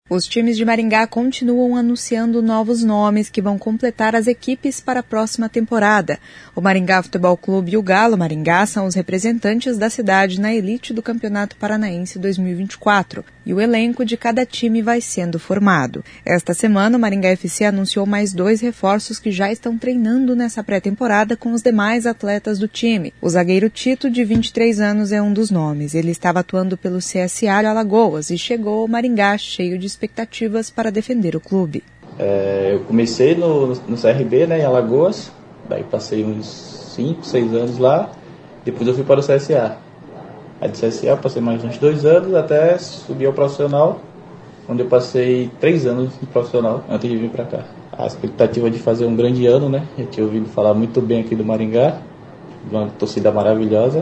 Os times de Maringá continuam anunciando novos nomes que vão completar as equipes para a próxima temporada. O Maringá Futebol Clube e o Galo Maringá são os representantes da cidade na elite do Campeonato Paranaense 2024 e o elenco de cada time vai sendo formado. Esta semana, o Maringá FC anunciou mais 2 reforços que já estão treinando nessa pré-temporada com os demais atletas do time. O zagueiro Tito, de 23 anos, é um dos nomes. Ele estava atuando pelo CSA de Alagoas e chegou ao Maringá cheio de expectativas para defender o clube. Eu comecei no CRB, em Alagoas, daí passei uns 5, 6 anos lá, depois eu fui para o CSA. Aí do CSA passei mais uns 2 anos até subir ao profissional, onde eu passei 3 anos no profissional antes de vir para cá. A expectativa de fazer um grande ano, eu tinha ouvido falar muito bem aqui do Maringá, de uma torcida maravilhosa,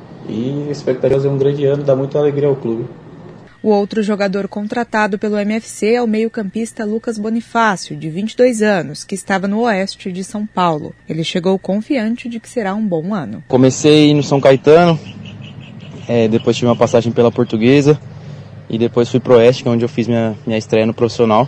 e a expectativa de fazer um grande ano dá muita alegria ao clube. O outro jogador contratado pelo MFC é o meio-campista Lucas Bonifácio, de 22 anos, que estava no oeste de São Paulo. Ele chegou confiante de que será um bom ano. Comecei no São Caetano, depois tive uma passagem pela Portuguesa e depois fui pro oeste, onde eu fiz minha estreia no profissional.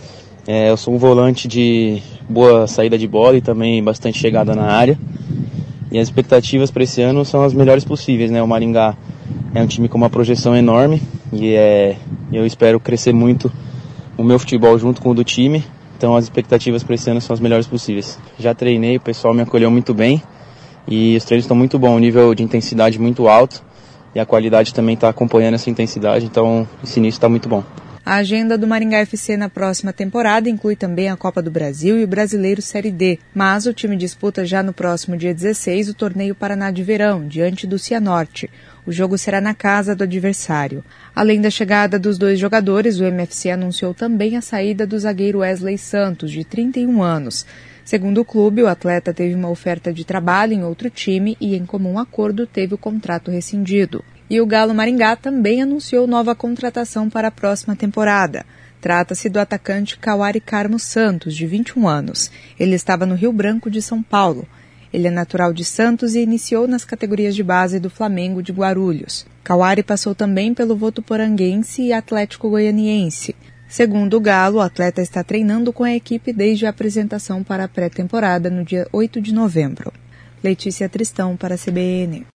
Eu sou um volante de boa saída de bola e também bastante chegada na área. E as expectativas para esse ano são as melhores possíveis, O Maringá é um time com uma projeção enorme e eu espero crescer muito o meu futebol junto com o do time. Então as expectativas para esse ano são as melhores possíveis. Já treinei, o pessoal me acolheu muito bem e os treinos estão muito bons, um nível de intensidade muito alto e a qualidade também está acompanhando essa intensidade, então esse início está muito bom. A agenda do Maringá FC na próxima temporada inclui também a Copa do Brasil e o Brasileiro Série D, mas o time disputa já no próximo dia 16 o Torneio Paraná de Verão, diante do Cianorte. O jogo será na casa do adversário. Além da chegada dos 2 jogadores, o MFC anunciou também a saída do zagueiro Wesley Santos, de 31 anos. Segundo o clube, o atleta teve uma oferta de trabalho em outro time e, em comum acordo, teve o contrato rescindido. E o Galo Maringá também anunciou nova contratação para a próxima temporada. Trata-se do atacante Kawari Carmo Santos, de 21 anos. Ele estava no Rio Branco de São Paulo. Ele é natural de Santos e iniciou nas categorias de base do Flamengo de Guarulhos. Kawari passou também pelo Votuporanguense e Atlético Goianiense. Segundo o Galo, o atleta está treinando com a equipe desde a apresentação para a pré-temporada no dia 8 de novembro. Letícia Tristão para a CBN.